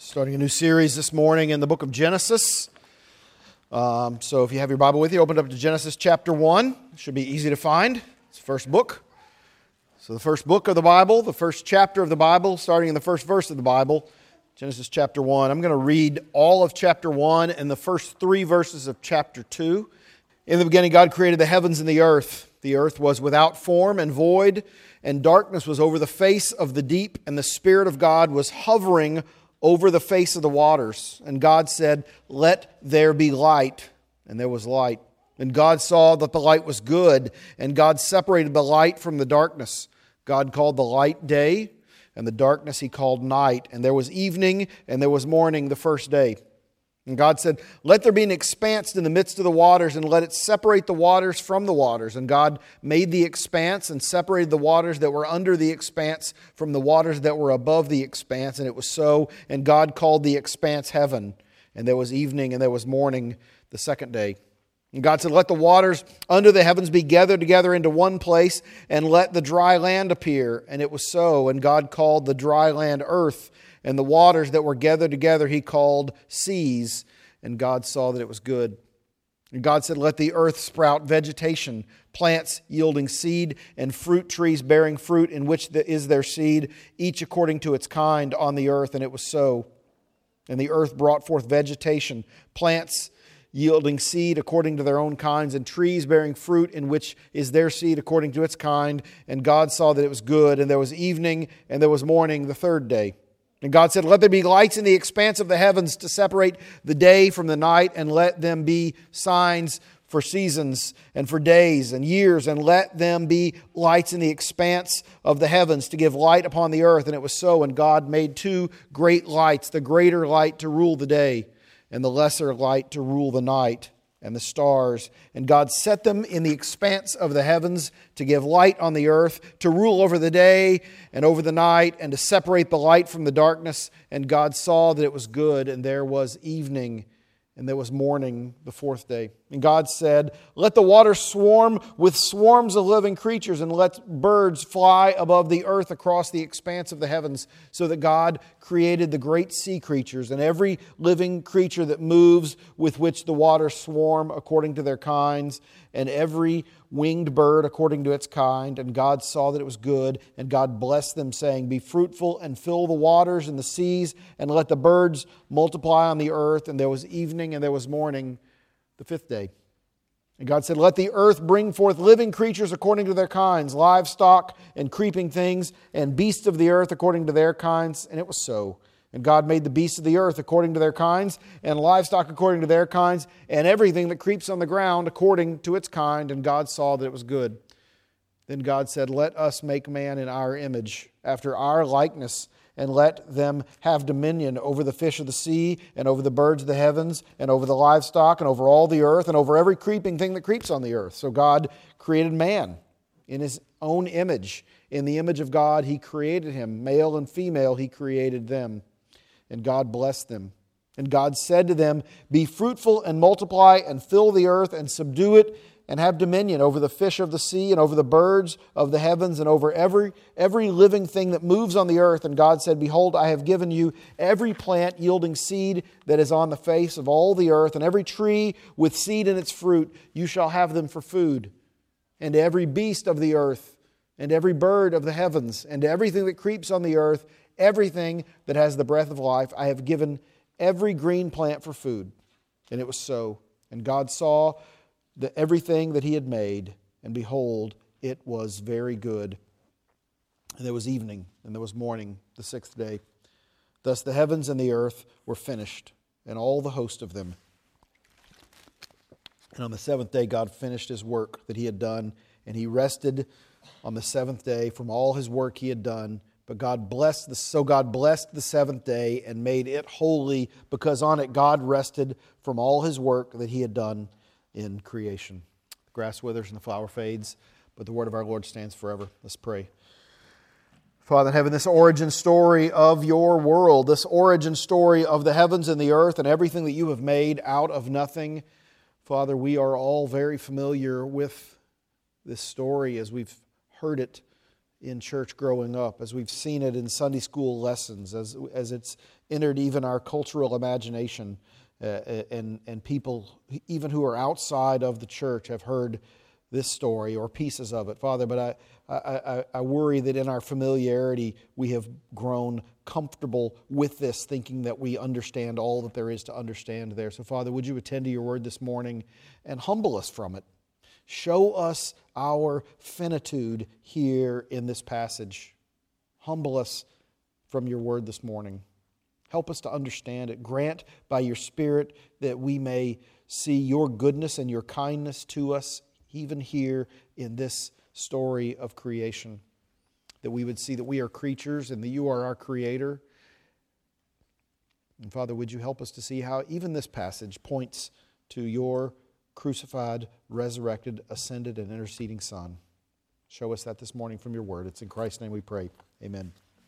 Starting a new series this morning in the book of Genesis. So if you have your Bible with you, open it up to Genesis chapter 1. It should be easy to find. It's the first book. So the first book of the Bible, the first chapter of the Bible, starting in the first verse of the Bible, Genesis chapter 1. I'm going to read all of chapter 1 and the first 3 verses of chapter 2. In the beginning, God created the heavens and the earth. The earth was without form and void, and darkness was over the face of the deep, and the Spirit of God was hovering over the face of the waters. And God said, "Let there be light." And there was light. And God saw that the light was good, and God separated the light from the darkness. God called the light day, and the darkness He called night. And there was evening, and there was morning the first day. And God said, "Let there be an expanse in the midst of the waters, and let it separate the waters from the waters." And God made the expanse and separated the waters that were under the expanse from the waters that were above the expanse. And it was so. And God called the expanse heaven. And there was evening and there was morning the second day. And God said, "Let the waters under the heavens be gathered together into one place, and let the dry land appear." And it was so. And God called the dry land earth, and the waters that were gathered together He called seas. And God saw that it was good. And God said, "Let the earth sprout vegetation, plants yielding seed, and fruit trees bearing fruit in which is their seed, each according to its kind on the earth." And it was so. And the earth brought forth vegetation, plants yielding seed according to their own kinds, and trees bearing fruit in which is their seed according to its kind. And God saw that it was good. And there was evening and there was morning the third day. And God said, "Let there be lights in the expanse of the heavens to separate the day from the night, and let them be signs for seasons and for days and years, and let them be lights in the expanse of the heavens to give light upon the earth." And it was so. And God made 2 great lights, the greater light to rule the day, and the lesser light to rule the night, and the stars. And God set them in the expanse of the heavens to give light on the earth, to rule over the day and over the night, and to separate the light from the darkness. And God saw that it was good. And there was evening and there was morning the fourth day. And God said, "Let the waters swarm with swarms of living creatures, and let birds fly above the earth across the expanse of the heavens." So that God created the great sea creatures and every living creature that moves, with which the waters swarm according to their kinds, and every winged bird according to its kind. And God saw that it was good. And God blessed them, saying, "Be fruitful and fill the waters and the seas, and let the birds multiply on the earth." And there was evening and there was morning the fifth day. And God said, "Let the earth bring forth living creatures according to their kinds, livestock and creeping things, and beasts of the earth according to their kinds." And it was so. And God made the beasts of the earth according to their kinds, and livestock according to their kinds, and everything that creeps on the ground according to its kind. And God saw that it was good. Then God said, "Let us make man in our image, after our likeness, and let them have dominion over the fish of the sea, and over the birds of the heavens, and over the livestock, and over all the earth, and over every creeping thing that creeps on the earth." So God created man in His own image. In the image of God He created him. Male and female He created them. And God blessed them. And God said to them, "Be fruitful and multiply, and fill the earth, and subdue it, and have dominion over the fish of the sea, and over the birds of the heavens, and over every living thing that moves on the earth." And God said, "Behold, I have given you every plant yielding seed that is on the face of all the earth, and every tree with seed in its fruit. You shall have them for food. And every beast of the earth, and every bird of the heavens, and everything that creeps on the earth, everything that has the breath of life, I have given every green plant for food." And it was so. And God saw everything that He had made, and behold, it was very good. And there was evening, and there was morning the sixth day. Thus the heavens and the earth were finished, and all the host of them. And on the seventh day God finished His work that He had done, and He rested on the seventh day from all His work He had done. But God blessed the seventh day and made it holy, because on it God rested from all His work that He had done in creation. The grass withers and the flower fades, but the word of our Lord stands forever. Let's pray. Father in heaven, this origin story of your world, this origin story of the heavens and the earth and everything that you have made out of nothing, Father, we are all very familiar with this story as we've heard it in church growing up, as we've seen it in Sunday school lessons, as it's entered even our cultural imagination, and people, even who are outside of the church, have heard this story or pieces of it, Father. But I worry that in our familiarity, we have grown comfortable with this, thinking that we understand all that there is to understand there. So, Father, would you attend to your word this morning and humble us from it? Show us our finitude here in this passage. Humble us from your word this morning. Help us to understand it. Grant by your Spirit that we may see your goodness and your kindness to us, even here in this story of creation. That we would see that we are creatures and that you are our Creator. And Father, would you help us to see how even this passage points to your crucified, resurrected, ascended, and interceding Son. Show us that this morning from your word. It's in Christ's name we pray. Amen.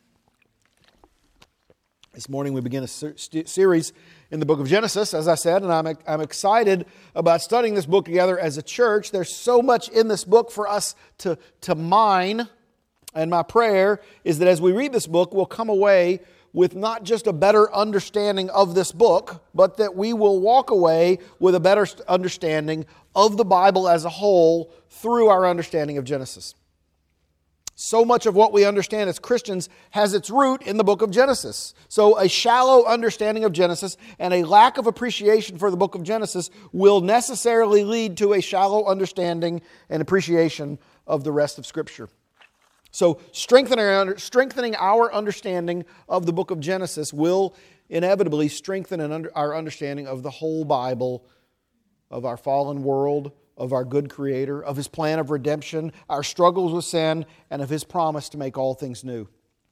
This morning we begin a series in the book of Genesis, as I said, and I'm excited about studying this book together as a church. There's so much in this book for us to mine, and my prayer is that as we read this book, we'll come away with not just a better understanding of this book, but that we will walk away with a better understanding of the Bible as a whole through our understanding of Genesis. So much of what we understand as Christians has its root in the book of Genesis. So a shallow understanding of Genesis and a lack of appreciation for the book of Genesis will necessarily lead to a shallow understanding and appreciation of the rest of Scripture. So strengthening our understanding of the book of Genesis will inevitably strengthen our understanding of the whole Bible, of our fallen world, of our good Creator, of His plan of redemption, our struggles with sin, and of His promise to make all things new.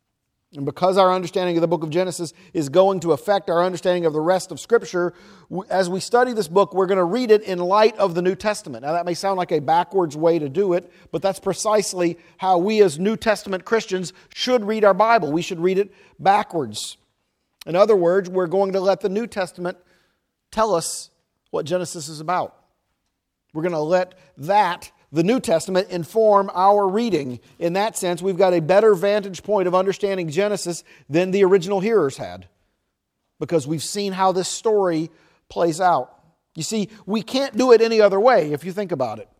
And because our understanding of the book of Genesis is going to affect our understanding of the rest of Scripture, as we study this book, we're going to read it in light of the New Testament. Now, that may sound like a backwards way to do it, but that's precisely how we as New Testament Christians should read our Bible. We should read it backwards. In other words, we're going to let the New Testament tell us what Genesis is about. We're going to let the New Testament, inform our reading. In that sense, we've got a better vantage point of understanding Genesis than the original hearers had, because we've seen how this story plays out. You see, we can't do it any other way if you think about it.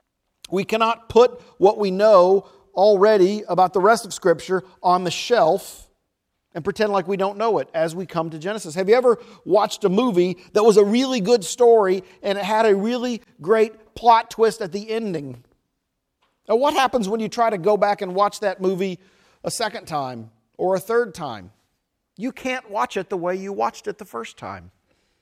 We cannot put what we know already about the rest of Scripture on the shelf and pretend like we don't know it as we come to Genesis. Have you ever watched a movie that was a really good story and it had a really great plot twist at the ending? Now, what happens when you try to go back and watch that movie a second time or a third time? You can't watch it the way you watched it the first time.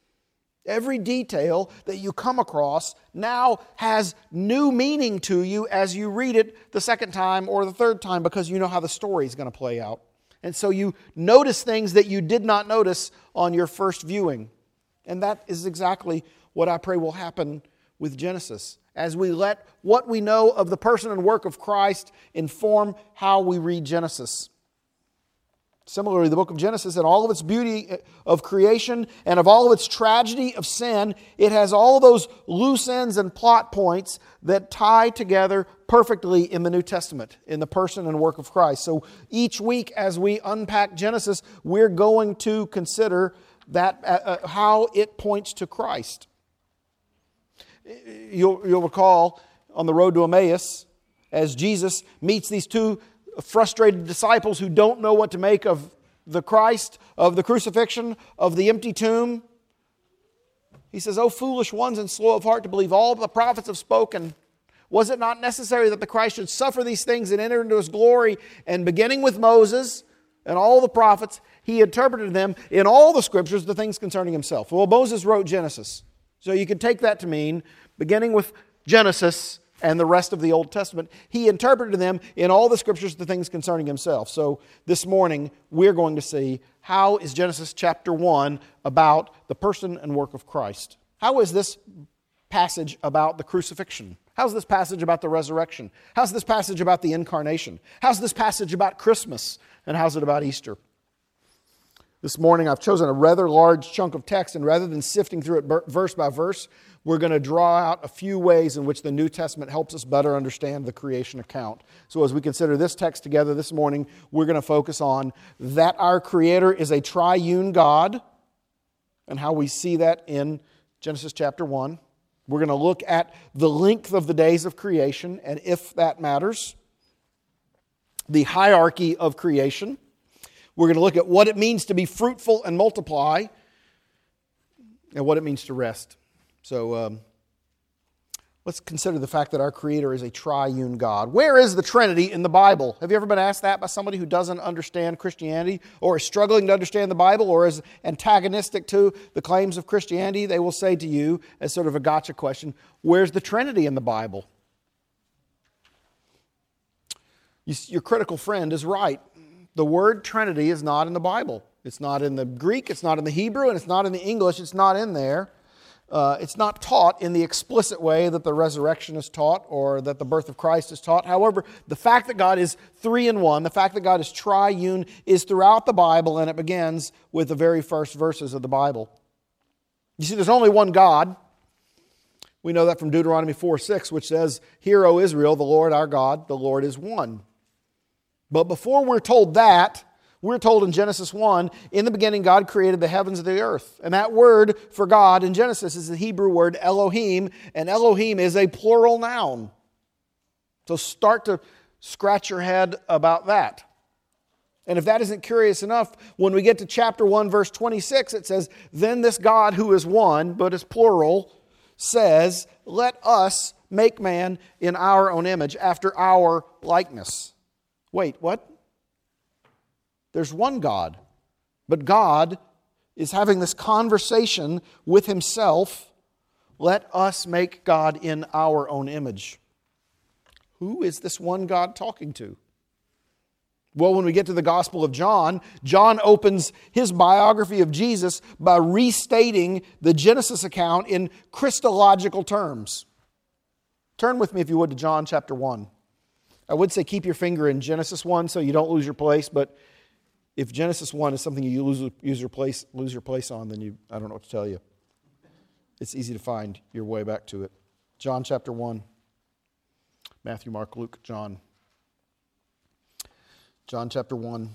Every detail that you come across now has new meaning to you as you read it the second time or the third time, because you know how the story is going to play out. And so you notice things that you did not notice on your first viewing. And that is exactly what I pray will happen with Genesis, as we let what we know of the person and work of Christ inform how we read Genesis. Similarly, the book of Genesis, and all of its beauty of creation and of all of its tragedy of sin, it has all those loose ends and plot points that tie together perfectly in the New Testament, in the person and work of Christ. So each week as we unpack Genesis, we're going to consider that how it points to Christ. You'll recall on the road to Emmaus, as Jesus meets these two frustrated disciples who don't know what to make of the Christ, of the crucifixion, of the empty tomb. He says, "O foolish ones and slow of heart to believe all the prophets have spoken. Was it not necessary that the Christ should suffer these things and enter into His glory?" And beginning with Moses and all the prophets, He interpreted them in all the Scriptures, the things concerning Himself. Well, Moses wrote Genesis. So you could take that to mean, beginning with Genesis and the rest of the Old Testament, He interpreted them in all the Scriptures, the things concerning Himself. So this morning, we're going to see, how is Genesis chapter 1 about the person and work of Christ? How is this passage about the crucifixion? How's this passage about the resurrection? How's this passage about the incarnation? How's this passage about Christmas? And how's it about Easter? This morning I've chosen a rather large chunk of text, and rather than sifting through it verse by verse, we're going to draw out a few ways in which the New Testament helps us better understand the creation account. So as we consider this text together this morning, we're going to focus on that our Creator is a triune God, and how we see that in Genesis chapter 1. We're going to look at the length of the days of creation, and if that matters, the hierarchy of creation. We're going to look at what it means to be fruitful and multiply, and what it means to rest. So let's consider the fact that our Creator is a triune God. Where is the Trinity in the Bible? Have you ever been asked that by somebody who doesn't understand Christianity, or is struggling to understand the Bible, or is antagonistic to the claims of Christianity? They will say to you, as sort of a gotcha question, where's the Trinity in the Bible? Your critical friend is right. The word Trinity is not in the Bible. It's not in the Greek, it's not in the Hebrew, and it's not in the English. It's not in there. It's not taught in the explicit way that the resurrection is taught or that the birth of Christ is taught. However, the fact that God is three in one, the fact that God is triune, is throughout the Bible, and it begins with the very first verses of the Bible. You see, there's only one God. We know that from Deuteronomy 4:6, which says, "Hear, O Israel, the Lord our God, the Lord is one." But before we're told that, we're told in Genesis 1, in the beginning God created the heavens and the earth. And that word for God in Genesis is the Hebrew word Elohim, and Elohim is a plural noun. So start to scratch your head about that. And if that isn't curious enough, when we get to chapter 1, verse 26, it says, "Then this God who is one, but is plural, says, 'Let us make man in our own image, after our likeness.'" Wait, what? There's one God, but God is having this conversation with Himself. Let us make God in our own image. Who is this one God talking to? Well, when we get to the Gospel of John, John opens his biography of Jesus by restating the Genesis account in Christological terms. Turn with me, if you would, to John chapter 1. I would say keep your finger in Genesis 1 so you don't lose your place, but if Genesis 1 is something you lose your place on, then I don't know what to tell you. It's easy to find your way back to it. John chapter 1. Matthew, Mark, Luke, John. John chapter 1.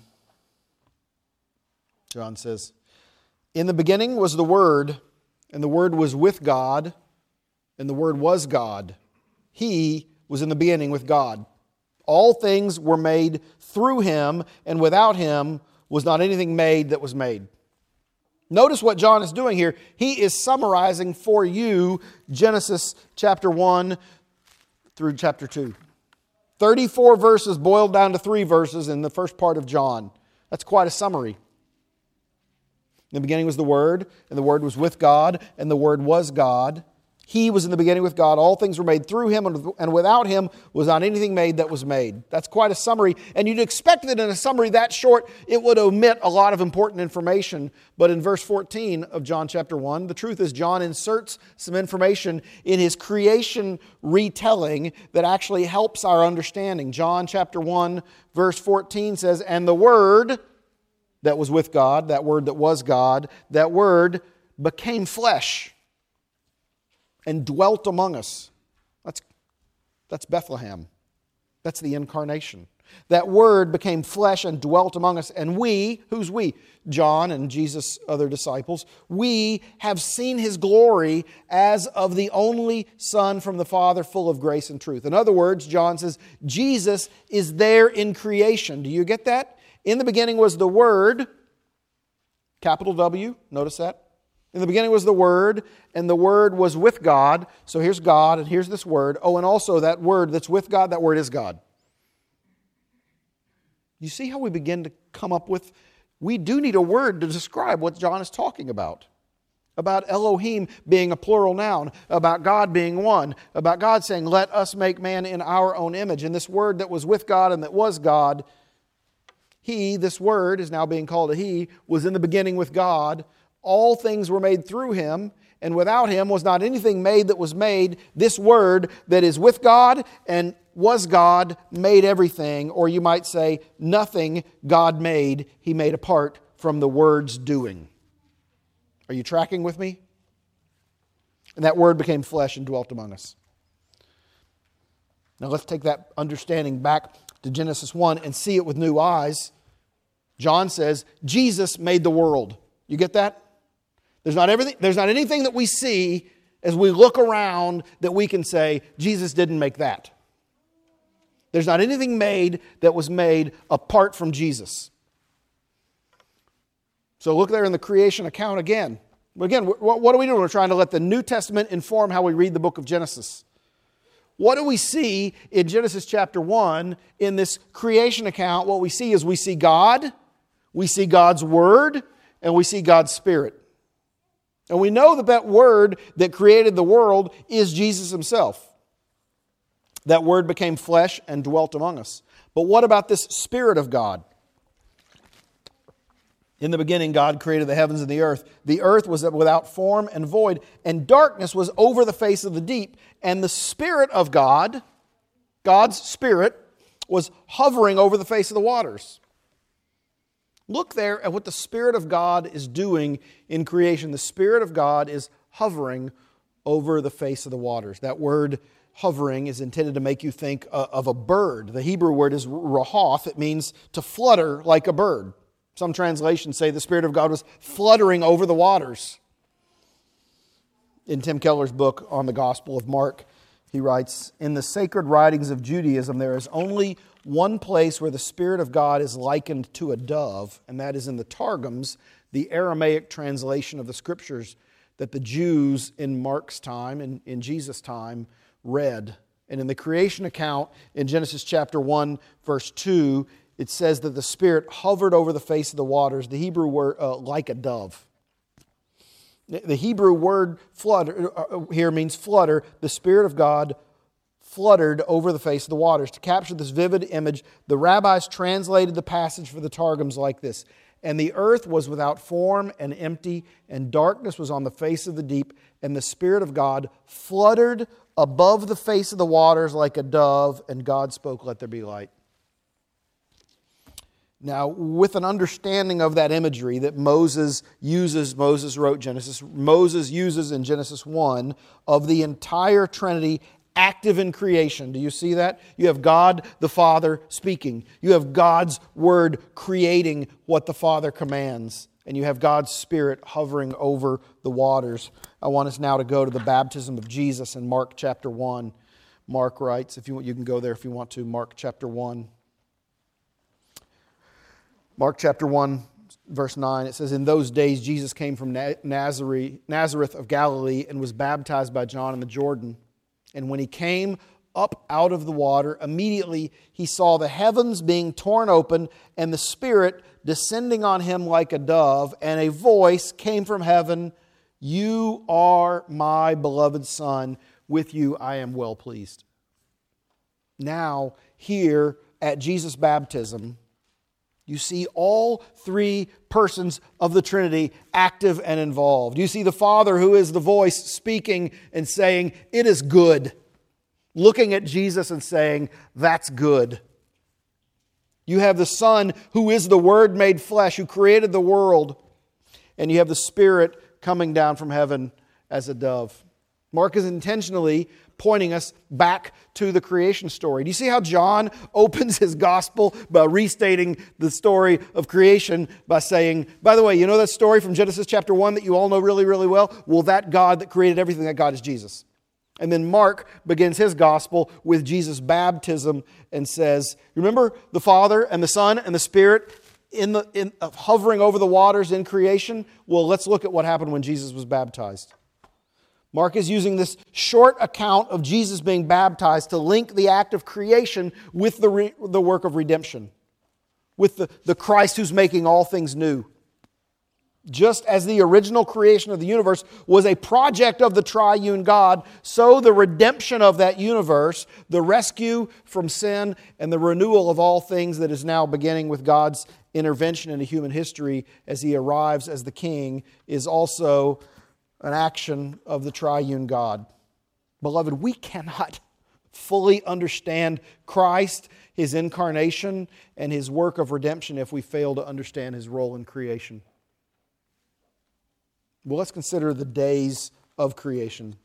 John says, "In the beginning was the Word, and the Word was with God, and the Word was God. He was in the beginning with God. All things were made through Him, and without Him was not anything made that was made." Notice what John is doing here. He is summarizing for you Genesis chapter 1 through chapter 2. 34 verses boiled down to 3 verses in the first part of John. That's quite a summary. In the beginning was the Word, and the Word was with God, and the Word was God. He was in the beginning with God. All things were made through Him, and without Him was not anything made that was made. That's quite a summary. And you'd expect that in a summary that short, it would omit a lot of important information. But in verse 14 of John chapter 1, the truth is John inserts some information in his creation retelling that actually helps our understanding. John chapter 1, verse 14 says, "And the Word that was with God," that Word that was God, "that Word became flesh and dwelt among us." That's Bethlehem. That's the incarnation. That Word became flesh and dwelt among us. And we, who's we? John and Jesus' other disciples. "We have seen His glory as of the only Son from the Father, full of grace and truth." In other words, John says, Jesus is there in creation. Do you get that? In the beginning was the Word, capital W, notice that. In the beginning was the Word, and the Word was with God. So here's God, and here's this Word. Oh, and also that Word that's with God, that Word is God. You see how we begin to come up with, we do need a word to describe what John is talking about. About Elohim being a plural noun, about God being one, about God saying, "Let us make man in our own image." And this Word that was with God and that was God, He, this Word is now being called a He, was in the beginning with God. All things were made through Him, and without Him was not anything made that was made. This Word that is with God and was God made everything, or you might say, nothing God made, He made apart from the Word's doing. Are you tracking with me? And that Word became flesh and dwelt among us. Now let's take that understanding back to Genesis 1 and see it with new eyes. John says, Jesus made the world. You get that? There's not anything that we see as we look around that we can say, Jesus didn't make that. There's not anything made that was made apart from Jesus. So look there in the creation account again. Again, what are we doing? We're trying to let the New Testament inform how we read the book of Genesis. What do we see in Genesis chapter 1 in this creation account? What we see is we see God, we see God's Word, and we see God's Spirit. And we know that that Word that created the world is Jesus Himself. That Word became flesh and dwelt among us. But what about this Spirit of God? In the beginning, God created the heavens and the earth. The earth was without form and void, and darkness was over the face of the deep. And the Spirit of God, God's Spirit, was hovering over the face of the waters. Look there at what the Spirit of God is doing in creation. The Spirit of God is hovering over the face of the waters. That word hovering is intended to make you think of a bird. The Hebrew word is rahoth. It means to flutter like a bird. Some translations say the Spirit of God was fluttering over the waters. In Tim Keller's book on the Gospel of Mark, he writes, "In the sacred writings of Judaism, there is only one place where the Spirit of God is likened to a dove, and that is in the Targums, the Aramaic translation of the Scriptures that the Jews in Mark's time and in Jesus' time read. And in the creation account in Genesis chapter 1, verse 2, it says that the Spirit hovered over the face of the waters. The Hebrew word, like a dove. The Hebrew word flutter here means flutter. The Spirit of God fluttered over the face of the waters. To capture this vivid image, the rabbis translated the passage for the Targums like this: "And the earth was without form and empty, and darkness was on the face of the deep, and the Spirit of God fluttered above the face of the waters like a dove, and God spoke, 'Let there be light.'" Now, with an understanding of that imagery that Moses wrote Genesis, Moses uses in Genesis 1 of the entire Trinity active in creation. Do you see that? You have God the Father speaking. You have God's Word creating what the Father commands. And you have God's Spirit hovering over the waters. I want us now to go to the baptism of Jesus in Mark chapter 1. Mark writes, you can go there if you want to, Mark chapter 1. Mark chapter 1, verse 9, it says, "In those days Jesus came from Nazareth of Galilee and was baptized by John in the Jordan. And when he came up out of the water, immediately he saw the heavens being torn open and the Spirit descending on him like a dove, and a voice came from heaven, 'You are my beloved Son, with you I am well pleased.'" Now, here at Jesus' baptism, you see all three persons of the Trinity active and involved. You see the Father, who is the voice, speaking and saying, "It is good." Looking at Jesus and saying, "That's good." You have the Son, who is the Word made flesh, who created the world. And you have the Spirit coming down from heaven as a dove. Mark is intentionally pointing us back to the creation story. Do you see how John opens his gospel by restating the story of creation by saying, by the way, you know that story from Genesis chapter 1 that you all know really, really well? Well, that God that created everything, that God is Jesus. And then Mark begins his gospel with Jesus' baptism and says, remember the Father and the Son and the Spirit hovering over the waters in creation? Well, let's look at what happened when Jesus was baptized. Mark is using this short account of Jesus being baptized to link the act of creation with the work of redemption, with the Christ who's making all things new. Just as the original creation of the universe was a project of the triune God, so the redemption of that universe, the rescue from sin and the renewal of all things that is now beginning with God's intervention into human history as He arrives as the King, is also an action of the triune God. Beloved, we cannot fully understand Christ, His incarnation, and His work of redemption if we fail to understand His role in creation. Well, let's consider the days of creation.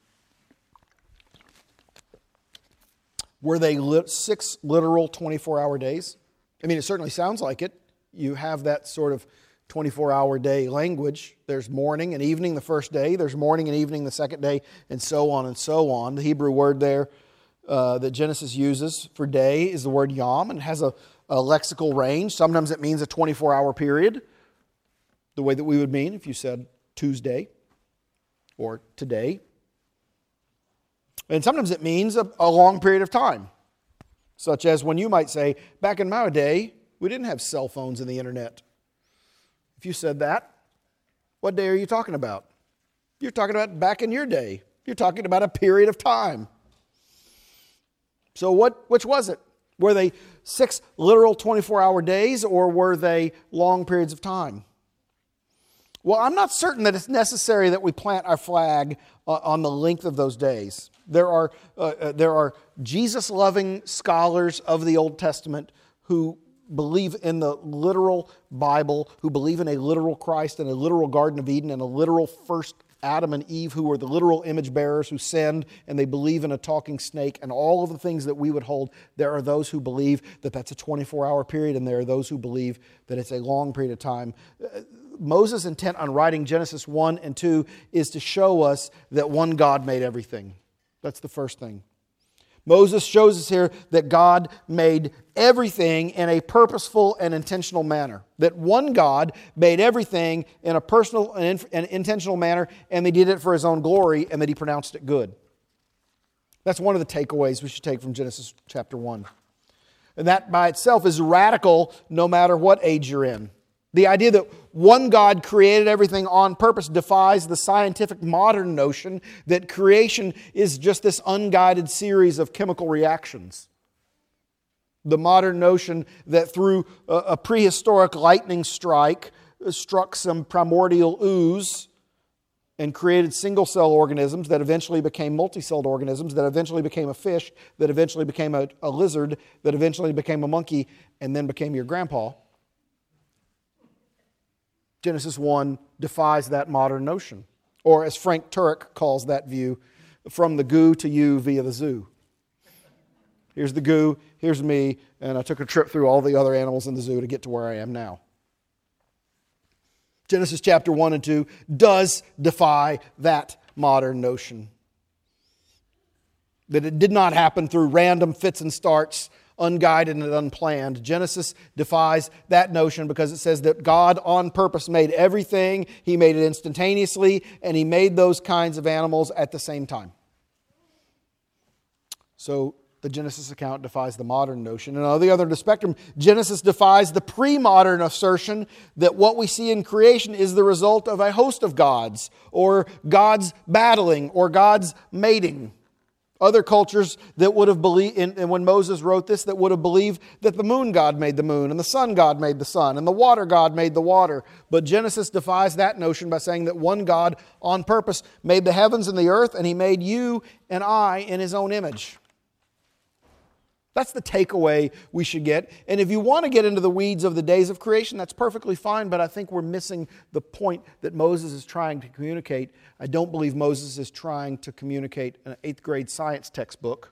Were they 6 literal 24-hour days? I mean, it certainly sounds like it. You have that sort of 24-hour day language. There's morning and evening the first day. There's morning and evening the second day, and so on and so on. The Hebrew word there that Genesis uses for day is the word yom, and it has a lexical range. Sometimes it means a 24-hour period, the way that we would mean if you said Tuesday or today. And sometimes it means a long period of time, such as when you might say, back in my day, we didn't have cell phones and the internet. If you said that, what day are you talking about? You're talking about back in your day. You're talking about a period of time. So which was it? Were they 6 literal 24-hour days, or were they long periods of time? Well, I'm not certain that it's necessary that we plant our flag on the length of those days. There are Jesus-loving scholars of the Old Testament who believe in the literal Bible, who believe in a literal Christ and a literal Garden of Eden and a literal first Adam and Eve, who were the literal image bearers who sinned, and they believe in a talking snake and all of the things that we would hold. There are those who believe that that's a 24-hour period, and there are those who believe that it's a long period of time. Moses' intent on writing Genesis 1 and 2 is to show us that one God made everything. That's the first thing. Moses shows us here that God made everything in a purposeful and intentional manner. That one God made everything in a personal and intentional manner, and He did it for His own glory, and that He pronounced it good. That's one of the takeaways we should take from Genesis chapter 1. And that by itself is radical no matter what age you're in. The idea that one God created everything on purpose defies the scientific modern notion that creation is just this unguided series of chemical reactions. The modern notion that through a prehistoric lightning strike struck some primordial ooze and created single-cell organisms that eventually became multi-celled organisms, that eventually became a fish, that eventually became a lizard, that eventually became a monkey, and then became your grandpa. Genesis 1 defies that modern notion. Or as Frank Turek calls that view, from the goo to you via the zoo. Here's the goo, here's me, and I took a trip through all the other animals in the zoo to get to where I am now. Genesis chapter 1 and 2 does defy that modern notion. That it did not happen through random fits and starts, unguided and unplanned. Genesis defies that notion because it says that God on purpose made everything. He made it instantaneously, and He made those kinds of animals at the same time. So the Genesis account defies the modern notion. And on the other end of the spectrum, Genesis defies the pre-modern assertion that what we see in creation is the result of a host of gods, or gods battling, or gods mating. Other cultures that would have believed, and when Moses wrote this, that would have believed that the moon god made the moon, and the sun god made the sun, and the water god made the water. But Genesis defies that notion by saying that one God on purpose made the heavens and the earth, and He made you and I in His own image. That's the takeaway we should get. And if you want to get into the weeds of the days of creation, that's perfectly fine, but I think we're missing the point that Moses is trying to communicate. I don't believe Moses is trying to communicate an 8th grade science textbook.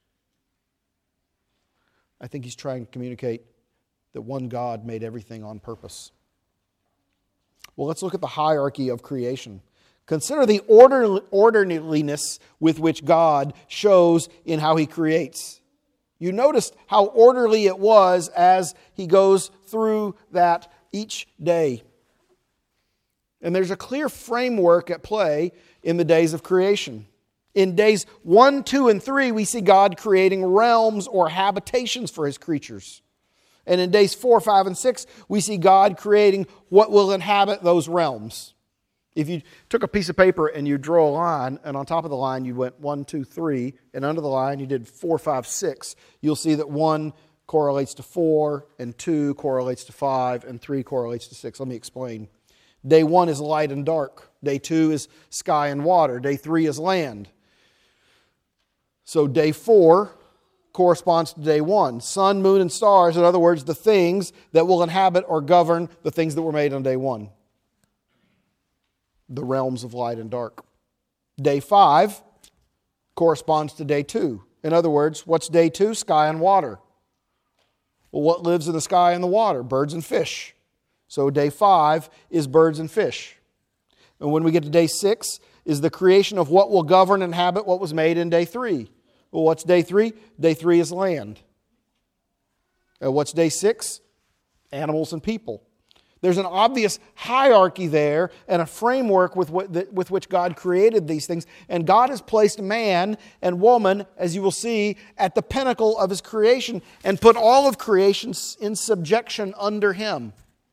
I think he's trying to communicate that one God made everything on purpose. Well, let's look at the hierarchy of creation. Consider the orderliness with which God shows in how He creates. You noticed how orderly it was as He goes through that each day. And there's a clear framework at play in the days of creation. In days 1, 2, and 3, we see God creating realms or habitations for His creatures. And in days 4, 5, and 6, we see God creating what will inhabit those realms. If you took a piece of paper and you drew a line, and on top of the line you went 1, 2, 3, and under the line you did 4, 5, 6, you'll see that 1 correlates to 4, and 2 correlates to 5, and 3 correlates to 6. Let me explain. Day 1 is light and dark. Day 2 is sky and water. Day 3 is land. So day 4 corresponds to day 1. Sun, moon, and stars, in other words, the things that will inhabit or govern the things that were made on day 1. The realms of light and dark. Day 5 corresponds to day 2. In other words, what's day 2? Sky and water. Well, what lives in the sky and the water? Birds and fish. So day 5 is birds and fish. And when we get to day 6, is the creation of what will govern and inhabit what was made in day 3. Well, what's day 3? Day 3 is land. What's day 6? Animals and people. There's an obvious hierarchy there and a framework with which God created these things. And God has placed man and woman, as you will see, at the pinnacle of His creation and put all of creation in subjection under Him.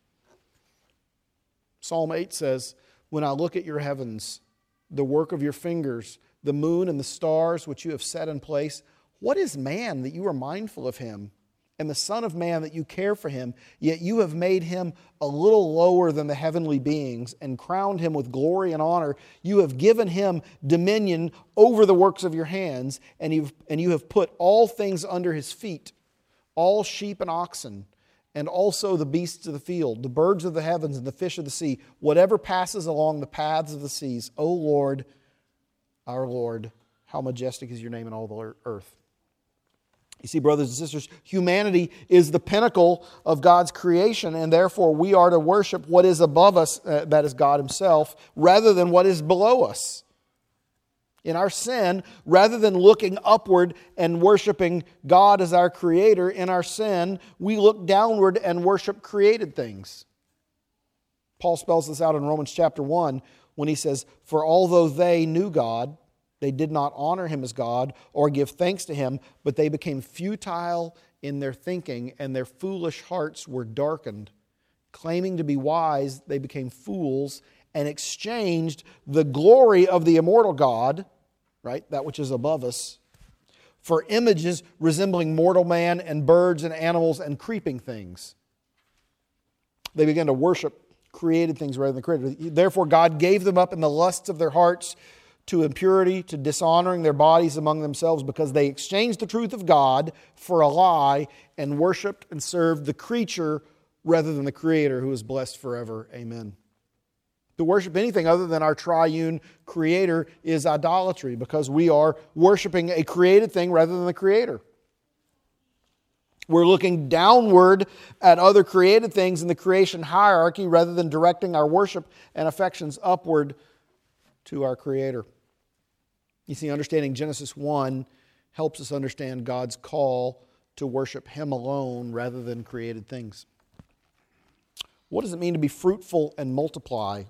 Psalm 8 says, "When I look at your heavens, the work of your fingers, the moon and the stars which you have set in place, what is man that you are mindful of him? And the Son of Man that you care for him, yet you have made him a little lower than the heavenly beings and crowned him with glory and honor. You have given him dominion over the works of your hands, and you have put all things under his feet, all sheep and oxen, and also the beasts of the field, the birds of the heavens and the fish of the sea, whatever passes along the paths of the seas. O Lord, our Lord, how majestic is your name in all the earth." You see, brothers and sisters, humanity is the pinnacle of God's creation, and therefore we are to worship what is above us, that is God Himself, rather than what is below us. In our sin, rather than looking upward and worshiping God as our Creator, in our sin, we look downward and worship created things. Paul spells this out in Romans chapter 1 when he says, "For although they knew God, they did not honor Him as God or give thanks to Him, but they became futile in their thinking, and their foolish hearts were darkened. Claiming to be wise, they became fools and exchanged the glory of the immortal God," right, that which is above us, "for images resembling mortal man and birds and animals and creeping things." They began to worship created things rather than created. Therefore, God gave them up in the lusts of their hearts to impurity, to dishonoring their bodies among themselves, because they exchanged the truth of God for a lie and worshiped and served the creature rather than the Creator, who is blessed forever. Amen. To worship anything other than our triune Creator is idolatry, because we are worshiping a created thing rather than the Creator. We're looking downward at other created things in the creation hierarchy rather than directing our worship and affections upward to our Creator. You see, understanding Genesis 1 helps us understand God's call to worship Him alone rather than created things. What does it mean to be fruitful and multiply?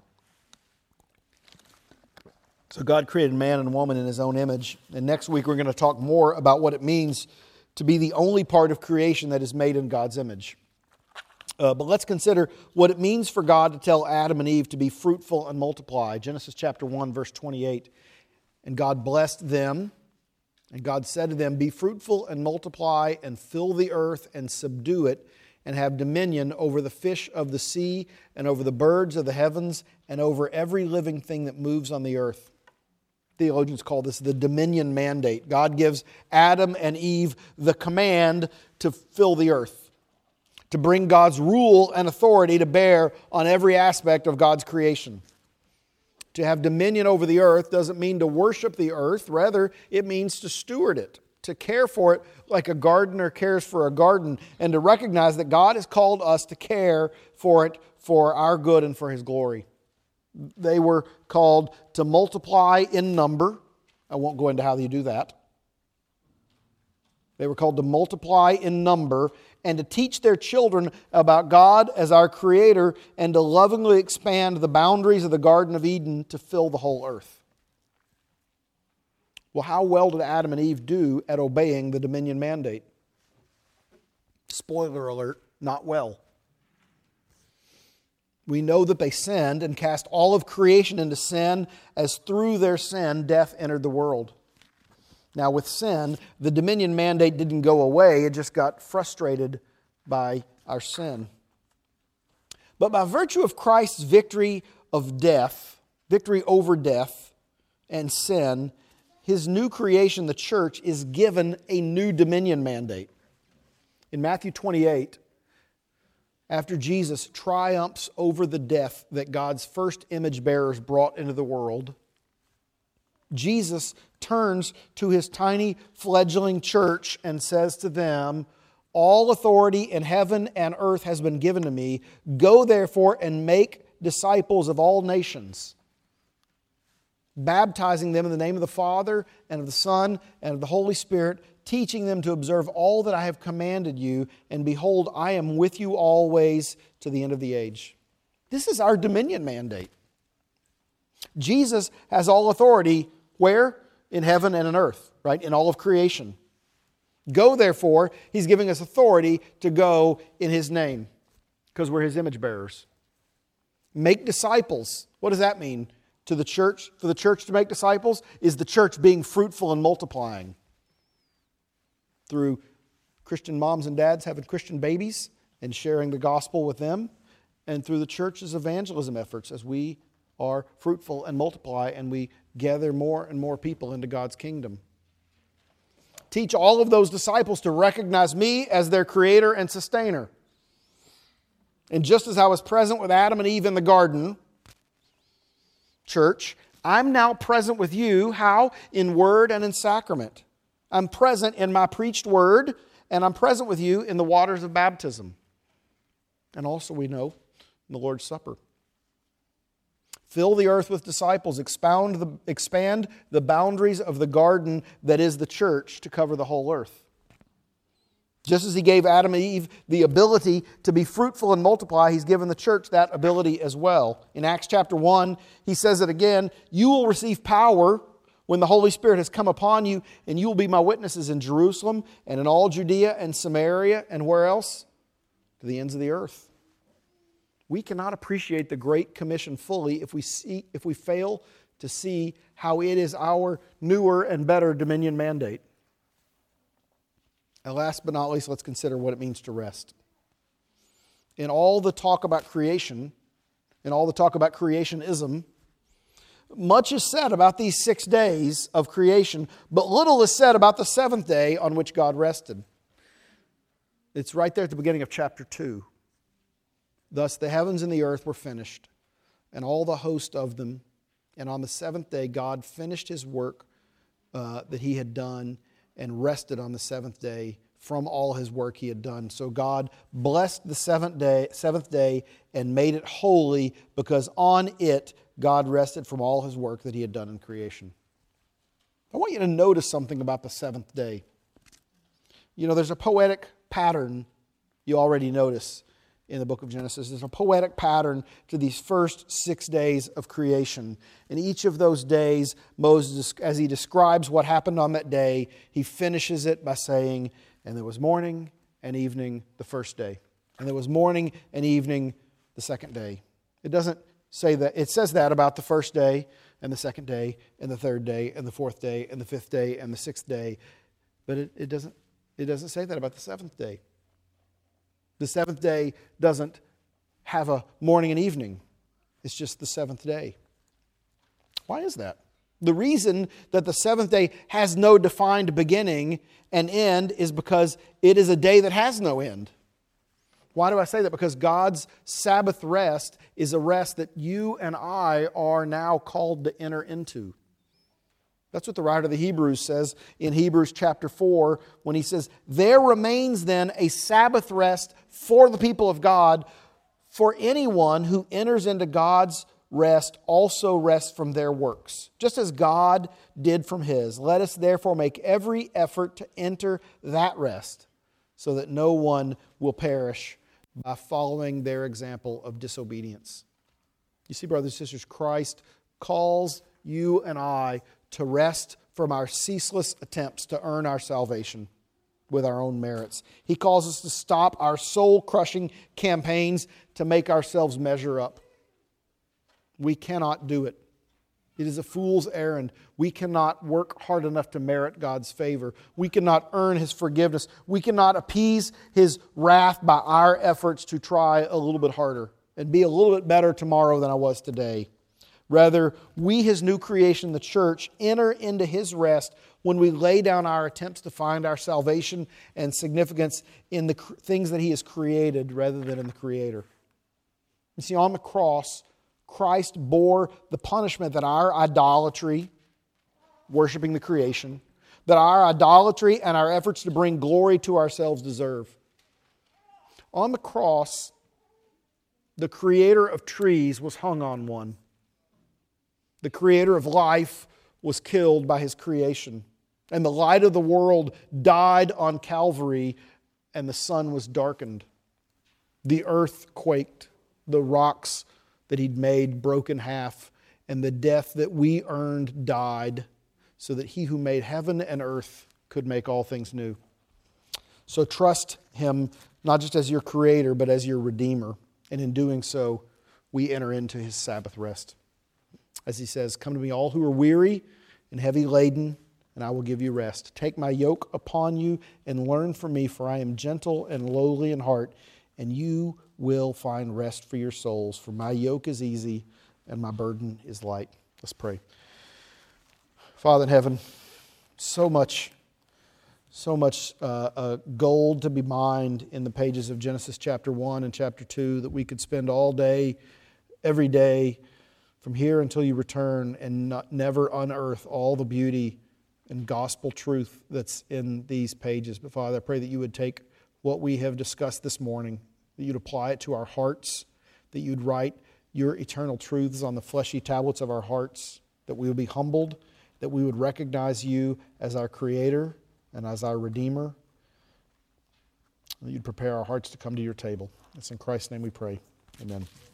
So God created man and woman in His own image. And next week we're going to talk more about what it means to be the only part of creation that is made in God's image. But let's consider what it means for God to tell Adam and Eve to be fruitful and multiply. Genesis chapter 1, verse 28. "And God blessed them, and God said to them, 'Be fruitful and multiply, and fill the earth and subdue it, and have dominion over the fish of the sea, and over the birds of the heavens, and over every living thing that moves on the earth.'" Theologians call this the dominion mandate. God gives Adam and Eve the command to fill the earth, to bring God's rule and authority to bear on every aspect of God's creation. To have dominion over the earth doesn't mean to worship the earth. Rather, it means to steward it, to care for it like a gardener cares for a garden, and to recognize that God has called us to care for it for our good and for His glory. They were called to multiply in number. I won't go into how you do that. They were called to multiply in number and to teach their children about God as our Creator, and to lovingly expand the boundaries of the Garden of Eden to fill the whole earth. Well, how well did Adam and Eve do at obeying the dominion mandate? Spoiler alert, not well. We know that they sinned and cast all of creation into sin, as through their sin death entered the world. Now, with sin, the dominion mandate didn't go away. It just got frustrated by our sin. But by virtue of Christ's victory of death, victory over death and sin, His new creation, the church, is given a new dominion mandate. In Matthew 28, after Jesus triumphs over the death that God's first image bearers brought into the world, Jesus turns to His tiny fledgling church and says to them, "All authority in heaven and earth has been given to me. Go therefore and make disciples of all nations, baptizing them in the name of the Father and of the Son and of the Holy Spirit, teaching them to observe all that I have commanded you. And behold, I am with you always to the end of the age." This is our dominion mandate. Jesus has all authority where? In heaven and on earth, right? In all of creation. Go therefore, He's giving us authority to go in His name because we're His image bearers. Make disciples. What does that mean? To the church, for the church to make disciples, is the church being fruitful and multiplying. Through Christian moms and dads having Christian babies and sharing the gospel with them, and through the church's evangelism efforts as we are fruitful and multiply and we gather more and more people into God's kingdom. Teach all of those disciples to recognize me as their creator and sustainer. And just as I was present with Adam and Eve in the garden, church, I'm now present with you. How? In word and in sacrament. I'm present in my preached word, and I'm present with you in the waters of baptism. And also we know in the Lord's Supper. Fill the earth with disciples. Expand the boundaries of the garden that is the church to cover the whole earth. Just as He gave Adam and Eve the ability to be fruitful and multiply, He's given the church that ability as well. In Acts chapter 1, He says it again, "You will receive power when the Holy Spirit has come upon you, and you will be my witnesses in Jerusalem and in all Judea and Samaria," and where else? To the ends of the earth. We cannot appreciate the Great Commission fully if we fail to see how it is our newer and better dominion mandate. And last but not least, let's consider what it means to rest. In all the talk about creation, in all the talk about creationism, much is said about these 6 days of creation, but little is said about the seventh day on which God rested. It's right there at the beginning of chapter 2. "Thus the heavens and the earth were finished, and all the host of them. And on the seventh day God finished His work that He had done, and rested on the seventh day from all His work He had done. So God blessed the seventh day and made it holy, because on it God rested from all His work that He had done in creation." I want you to notice something about the seventh day. You know, there's a poetic pattern you already notice in the book of Genesis. There's a poetic pattern to these first 6 days of creation. In each of those days, Moses, as he describes what happened on that day, he finishes it by saying, "And there was morning and evening the first day. And there was morning and evening the second day." It doesn't say that. It says that about the first day and the second day and the third day and the fourth day and the fifth day and the sixth day. But it doesn't say that about the seventh day. The seventh day doesn't have a morning and evening. It's just the seventh day. Why is that? The reason that the seventh day has no defined beginning and end is because it is a day that has no end. Why do I say that? Because God's Sabbath rest is a rest that you and I are now called to enter into. That's what the writer of the Hebrews says in Hebrews chapter 4 when he says, "There remains then a Sabbath rest for the people of God, for anyone who enters into God's rest also rests from their works, just as God did from His. Let us therefore make every effort to enter that rest, so that no one will perish by following their example of disobedience." You see, brothers and sisters, Christ calls you and I to rest from our ceaseless attempts to earn our salvation with our own merits. He calls us to stop our soul-crushing campaigns to make ourselves measure up. We cannot do it. It is a fool's errand. We cannot work hard enough to merit God's favor. We cannot earn His forgiveness. We cannot appease His wrath by our efforts to try a little bit harder and be a little bit better tomorrow than I was today. Rather, we, His new creation, the church, enter into His rest when we lay down our attempts to find our salvation and significance in the things that He has created rather than in the Creator. You see, on the cross, Christ bore the punishment that our idolatry, worshiping the creation, that our idolatry and our efforts to bring glory to ourselves deserve. On the cross, the Creator of trees was hung on one. The Creator of life was killed by His creation. And the light of the world died on Calvary, and the sun was darkened. The earth quaked. The rocks that He'd made broke in half, and the death that we earned died, so that He who made heaven and earth could make all things new. So trust Him not just as your Creator, but as your Redeemer. And in doing so, we enter into His Sabbath rest. As He says, "Come to me all who are weary and heavy laden, and I will give you rest. Take my yoke upon you and learn from me, for I am gentle and lowly in heart, and you will find rest for your souls. For my yoke is easy and my burden is light." Let's pray. Father in heaven, so much gold to be mined in the pages of Genesis chapter 1 and chapter 2 that we could spend all day, every day, from here until you return, and never unearth all the beauty and gospel truth that's in these pages. But Father, I pray that you would take what we have discussed this morning, that you'd apply it to our hearts, that you'd write your eternal truths on the fleshy tablets of our hearts, that we would be humbled, that we would recognize you as our Creator and as our Redeemer, that you'd prepare our hearts to come to your table. It's in Christ's name we pray. Amen.